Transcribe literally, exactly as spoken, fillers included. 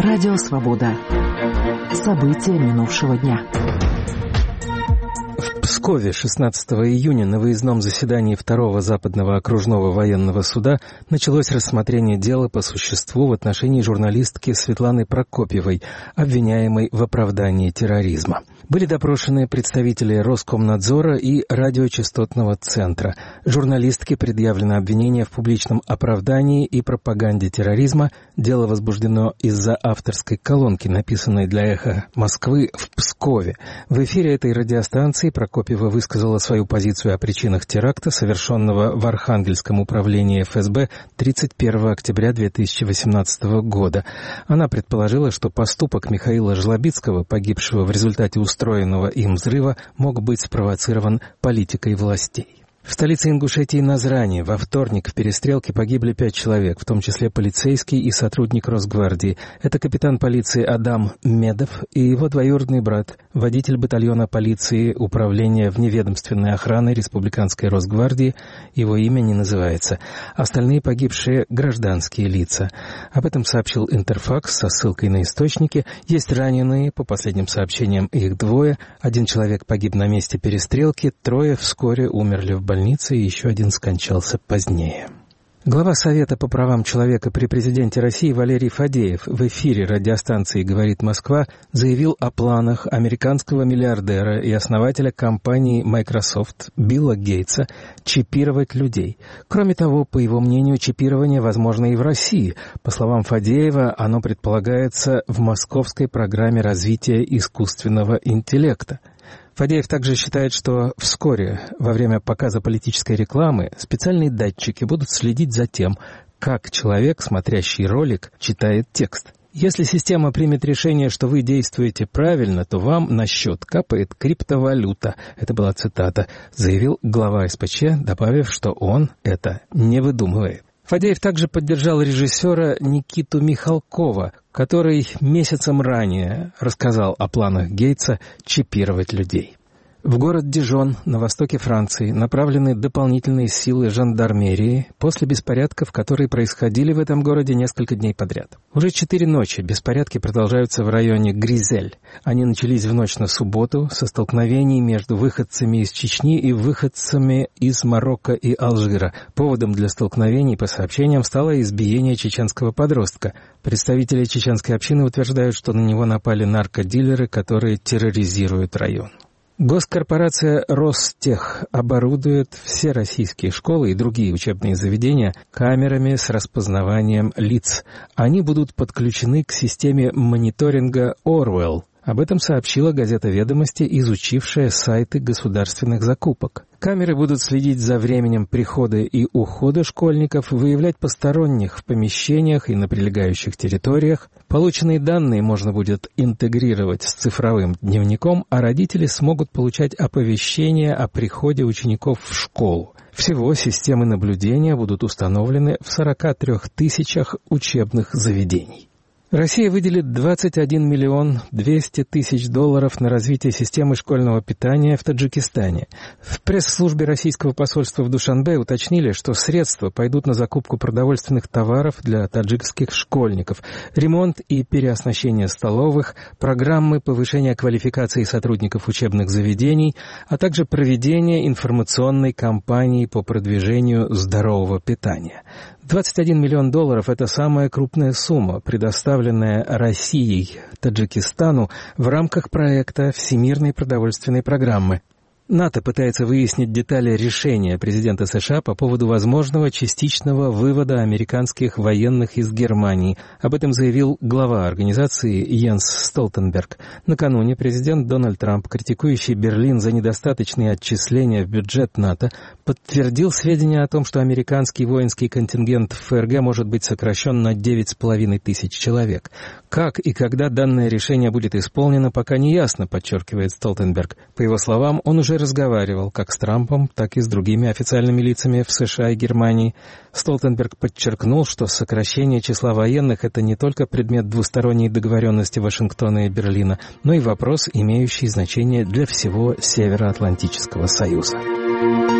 Радио Свобода. События минувшего дня. В Пскове шестнадцатого июня на выездном заседании Второго Западного окружного военного суда началось рассмотрение дела по существу в отношении журналистки Светланы Прокопьевой, обвиняемой в оправдании терроризма. Были допрошены представители Роскомнадзора и радиочастотного центра. Журналистке предъявлено обвинение в публичном оправдании и пропаганде терроризма. Дело возбуждено из-за авторской колонки, написанной для «Эхо Москвы» в Пскове. В эфире этой радиостанции Прокопьева высказала свою позицию о причинах теракта, совершенного в Архангельском управлении эф эс бэ тридцать первого октября две тысячи восемнадцатого года. Она предположила, что поступок Михаила Жлобицкого, погибшего в результате устроенного им взрыва, мог быть спровоцирован политикой властей. В столице Ингушетии Назрани во вторник в перестрелке погибли пять человек, в том числе полицейский и сотрудник Росгвардии. Это капитан полиции Адам Медов и его двоюродный брат, водитель батальона полиции Управления вневедомственной охраны Республиканской Росгвардии. Его имя не называется. Остальные погибшие — гражданские лица. Об этом сообщил Интерфакс со ссылкой на источники. Есть раненые, по последним сообщениям их двое. Один человек погиб на месте перестрелки, трое вскоре умерли в больнице, и еще один скончался позднее. Глава Совета по правам человека при президенте России Валерий Фадеев в эфире радиостанции «Говорит Москва» заявил о планах американского миллиардера и основателя компании Microsoft Билла Гейтса чипировать людей. Кроме того, по его мнению, чипирование возможно и в России. По словам Фадеева, оно предполагается в московской программе развития искусственного интеллекта. Фадеев также считает, что вскоре, во время показа политической рекламы, специальные датчики будут следить за тем, как человек, смотрящий ролик, читает текст. Если система примет решение, что вы действуете правильно, то вам на счет капает криптовалюта. Это была цитата, заявил глава эс пэ че, добавив, что он это не выдумывает. Фадеев также поддержал режиссера Никиту Михалкова, который месяцем ранее рассказал о планах Гейтса чипировать людей. В город Дижон на востоке Франции направлены дополнительные силы жандармерии после беспорядков, которые происходили в этом городе несколько дней подряд. Уже четыре ночи беспорядки продолжаются в районе Гризель. Они начались в ночь на субботу со столкновений между выходцами из Чечни и выходцами из Марокко и Алжира. Поводом для столкновений, по сообщениям, стало избиение чеченского подростка. Представители чеченской общины утверждают, что на него напали наркодилеры, которые терроризируют район. Госкорпорация Ростех оборудует все российские школы и другие учебные заведения камерами с распознаванием лиц. Они будут подключены к системе мониторинга Орвелл. Об этом сообщила газета «Ведомости», изучившая сайты государственных закупок. Камеры будут следить за временем прихода и ухода школьников, выявлять посторонних в помещениях и на прилегающих территориях. Полученные данные можно будет интегрировать с цифровым дневником, а родители смогут получать оповещения о приходе учеников в школу. Всего системы наблюдения будут установлены в сорока трёх тысячах учебных заведений. Россия выделит двадцать один миллион двести тысяч долларов на развитие системы школьного питания в Таджикистане. В пресс-службе российского посольства в Душанбе уточнили, что средства пойдут на закупку продовольственных товаров для таджикских школьников, ремонт и переоснащение столовых, программы повышения квалификации сотрудников учебных заведений, а также проведение информационной кампании по продвижению здорового питания. двадцать один миллион долларов – это самая крупная сумма, предоставленная Россией Таджикистану в рамках проекта Всемирной продовольственной программы. НАТО пытается выяснить детали решения президента США по поводу возможного частичного вывода американских военных из Германии. Об этом заявил глава организации Йенс Столтенберг. Накануне президент Дональд Трамп, критикующий Берлин за недостаточные отчисления в бюджет НАТО, подтвердил сведения о том, что американский воинский контингент в эф эр гэ может быть сокращен на девять с половиной тысяч человек. Как и когда данное решение будет исполнено, пока не ясно, подчеркивает Столтенберг. По его словам, он уже разговаривал как с Трампом, так и с другими официальными лицами в США и Германии. Столтенберг подчеркнул, что сокращение числа военных – это не только предмет двусторонней договоренности Вашингтона и Берлина, но и вопрос, имеющий значение для всего Североатлантического союза.